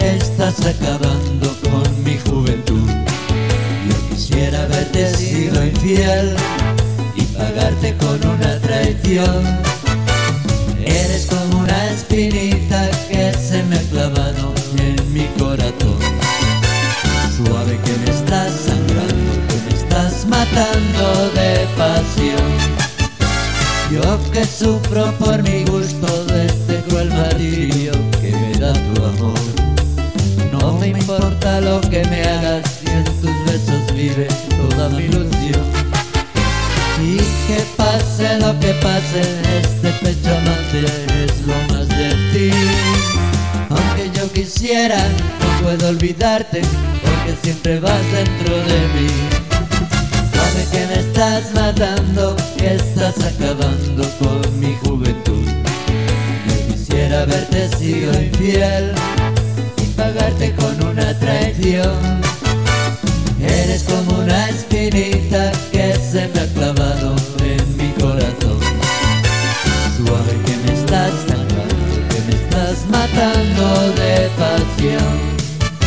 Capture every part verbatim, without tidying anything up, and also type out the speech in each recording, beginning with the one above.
estás acabando con mi juventud. Yo quisiera haberte sido infiel y pagarte con una traición. Eres como una espinita que se me ha clavado en mi corazón. Suave que me estás sangrando, que me estás matando de pasión. Yo que sufro por mi gusto de este cruel martirio que me da tu amor. No me importa lo que me hagas, si en tus besos vive toda mi ilusión. Y que pase lo que pase, este pecho amante es lo más de ti. Aunque yo quisiera, no puedo olvidarte, porque siempre vas dentro de mí. Sabe que me estás matando, que estás acabando con mi juventud. Yo quisiera haberte sido infiel y pagarte con una traición. Eres como una espinita que se me ha clavado en mi corazón. Suave que me estás sangrando, que me estás matando de pasión.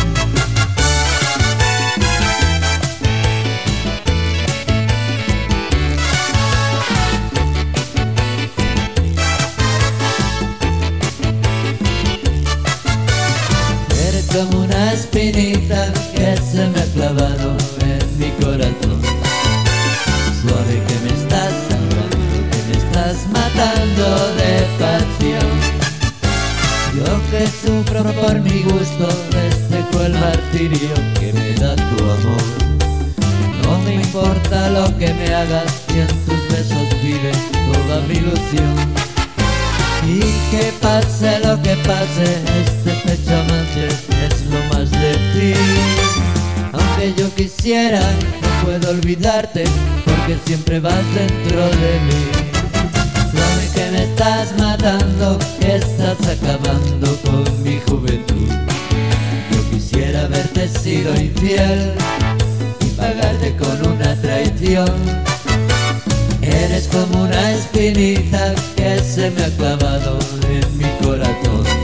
Como una espinita que se me ha clavado en mi corazón. Suave que me estás sangrando, que me estás matando de pasión. Yo que sufro por mi gusto de este cruel martirio que me da tu amor. No me importa lo que me hagas, y en tus besos vive toda mi ilusión. Y que pase lo que pase, este pecho amante es lo más de ti. Aunque yo quisiera, no puedo olvidarte, porque siempre vas dentro de mí. Sabe que me estás matando, que estás acabando con mi juventud. Yo quisiera haberte sido infiel y pagarte con una traición. Eres como una espinita que se me ha clavado en mi corazón.